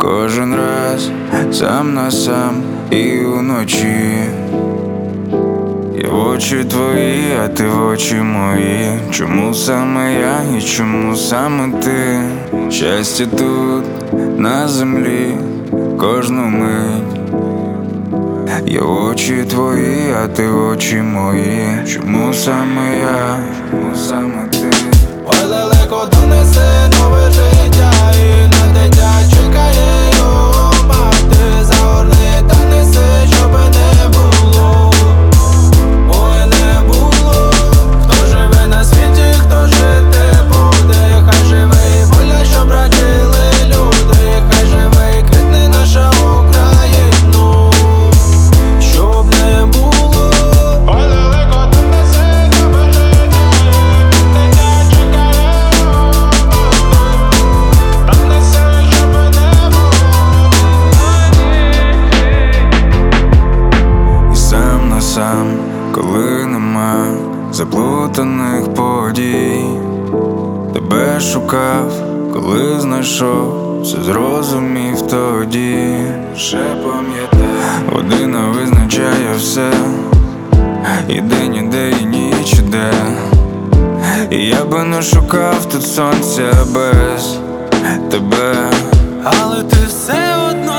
Кожен раз сам на сам і уночі. Я в очі твої, а ти в очі мої. Чому саме я і чому саме ти? Щастя тут, на землі, кожну мить. Я в очі твої, а ти в очі мої. Чому саме я, чому саме ти? Ой, далеко донесе нове життя, і на дитя чекає його мати. Загорни та неси, щоби не було. Ой, не було. Хто живе на світі, хто жити буде. Хай живе і воля, щоб раділи люди. Хай живе і квітне наша Україна, щоб не було. Ой, далеко донесе нове життя, і на дитя чекає його мати. Та неси, щоби не було. І сам на сам, коли нема заплутаних подій. Тебе шукав, коли знайшов, все зрозумів тоді. Ще пам'ятаю, година визначає все, і день іде, і ніч іде. І я би не шукав тут сонця без тебе. Але ти все одно